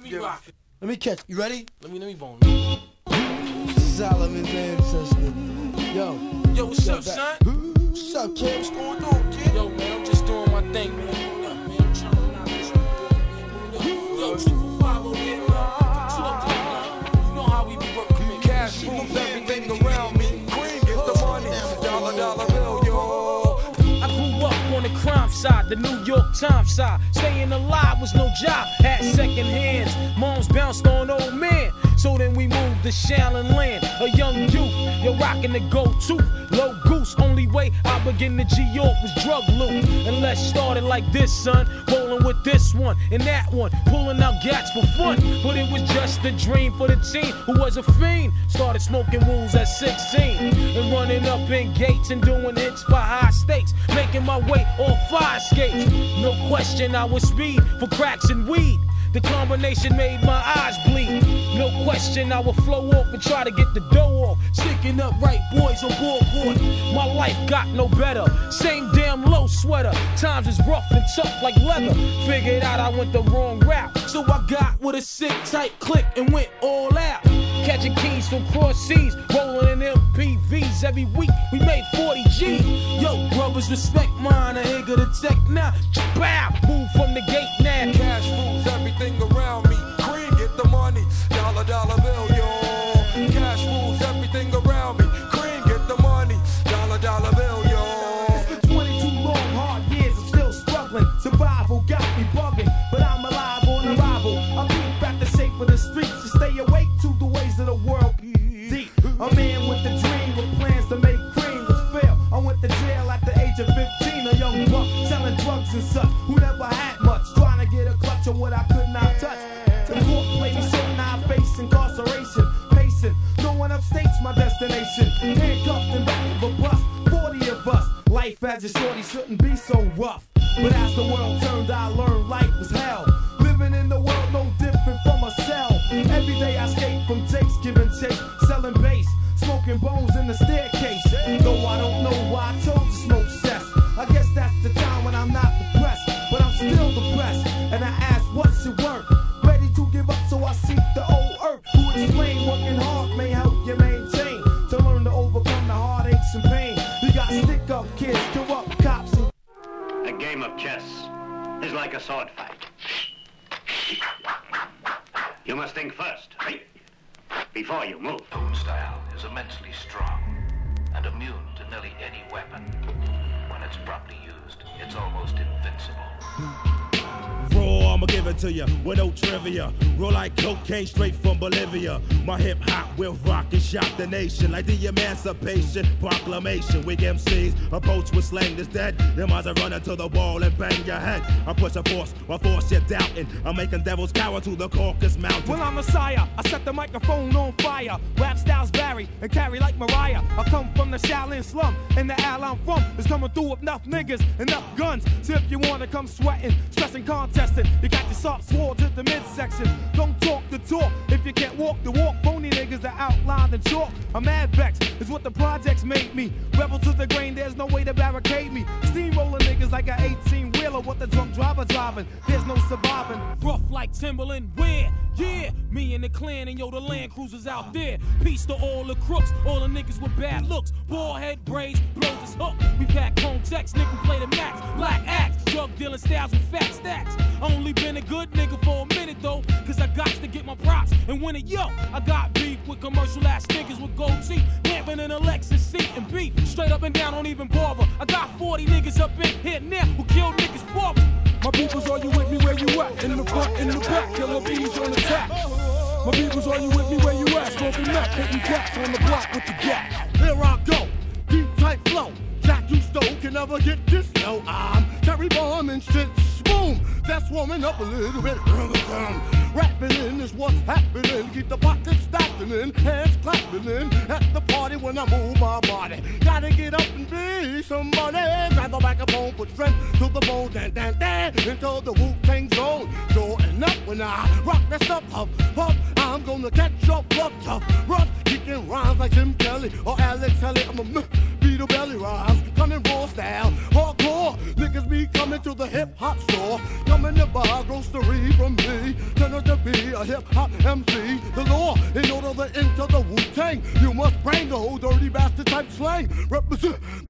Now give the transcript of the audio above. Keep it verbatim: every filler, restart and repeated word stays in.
We yeah. rockin'. Let me catch. You ready? Let me let me bone. Solomon ancestor. Yo. Yo, what's yo, up, son? What's up, kid? What's going on, kid? Yo, man, I'm just doing my thing, man. Hold up, man. I'm chilling out this man. Yo, two for five over here, man. Two up to the You know how we be working. Cash moves everything around me. Cream, get the money. Dollar, dollar bill, yo. I grew up on the crime side, the New York Times side. Staying alive was no job, had second hands. Moms bounced on old men. So then we moved to Shaolin Land, a young youth. You're rocking the go-to, low goose. Only way I begin to G-York was drug loot. And let's start it like this, son. Rolling with this one and that one, pulling out gats for fun. But it was just a dream for the teen who was a fiend. Started smoking wools at sixteen and running up in gates and doing hits for high stakes, making my way on fire escapes. No question I was speed for cracks and weed. The combination made my eyes bleed. No question I would flow off and try to get the dough off. Sticking up right boys on board court. My life got no better. Same damn low sweater. Times is rough and tough like leather. Figured out I went the wrong route. So I got with a sick tight click and went all out. Catching keys from cross seas, rolling in M P Vs every week. We made forty G. Yo, brothers, respect mine. I ain't gonna tech now. Bow, move from the gate now. Cash moves everything around me. Cream, get the money. Dollar, dollar bill, yo. Cash moves everything around me. Cream, get the money. Dollar, dollar bill, yo. It's been twenty-two long, hard years. I'm still struggling. Survival got me bugging, but I'm alive on arrival. I beat back the shape of the streets to stay awake to the ways of the world. Deep. A man with a dream with plans to make cream was fail. I went to jail at the age of fifteen. A young buck selling drugs and such who never had much, trying to get a clutch on what I could not touch. The court played me so now I face incarceration. Pacing, no one upstates my destination. Handcuffed in back of a bus, forty of us. Life as a shorty shouldn't be so rough. But as the world turned, I learned life was hell. Living in the world no different from a cell. Every day I escape from takes, giving chase, selling bass, smoking bones in the staircase. Though I don't know why I chose to smoke cess. I guess that's the time when I'm not depressed, but I'm still depressed. And I ask, what's it worth? Ready to give up, so I seek the old earth. Who explain working hard may help you maintain. To learn to overcome the heartaches and pain. You got stick up kids, corrupt cops. And a game of chess is like a sword fight. You must think first, right? Before you move. Own style is immensely strong and immune to nearly any weapon. When it's properly used, it's almost invincible. Raw, I'ma give it to you with no trivia. Roll like cocaine straight from Bolivia. My hip hop will rock and shock the nation like the Emancipation Proclamation. Weak M Cs approach with slang that's dead. Them eyes are running to the wall and bang your head. I push a force, I force you doubting. I'm making devils cower to the Caucasus Mountain. Well, I'm Messiah. I set the microphone on fire. Rap styles vary and carry like Mariah. I come from the Shaolin slum, and the al I'm from is coming through with enough niggas, enough guns. So if you wanna come sweating, stressing, contesting, you got your soft sword to the midsection. Don't talk the talk if you can't walk the walk. Phony niggas that outline the chalk. I'm mad vexed is what the projects made me. Rebel to the grain, there's no way to barricade me. Steamroller niggas like an eighteen wheeler. What the drunk driver driving, there's no surviving. Rough like Timberland, where? Yeah, me and the clan and yo, the Land Cruisers out there. Peace to all the crooks, all the niggas with bad looks. Bald head braids, blows his hook. We pack context, nigga play the max. Black axe, drug dealing styles with fat stacks. Only been a good nigga for a minute though, cause I got to get my props and win it. Yo, I got beef with commercial ass niggas with gold teeth, camping in a Lexus seat and beef. Straight up and down, don't even bother. I got forty niggas up in here now who killed niggas for me. My peoples, are you with me where you at? In the front, in the back, killer bees on attack. My peoples, are you with me where you at? Smoking up, hitting cats on the block with the gap. Here I go, deep tight flow. Jack you stole can never get this. No, I'm Terry Bomb and shit. Boom, that's warming up a little bit. Rapping in is what's happening. Keep the pockets stacking in, hands clapping in. At the party when I move my body. Gotta get up and be somebody. Grab the microphone, put strength to the bone. Dan, dan, dan, into the Wu-Tang zone. Showing up when I rock that stuff. Huff, puff, I'm gonna catch up rough, tough, rough. Kicking rhymes like Jim Kelly or Alex Haley. I'm a beat a belly rhymes. Coming raw style, hardcore. Niggas be coming to the hip hop store. Coming to buy grocery from me. Turn out to be a a hip-hop M C. The law, in order to enter the Wu-Tang, you must bring the whole dirty bastard type slang. Represent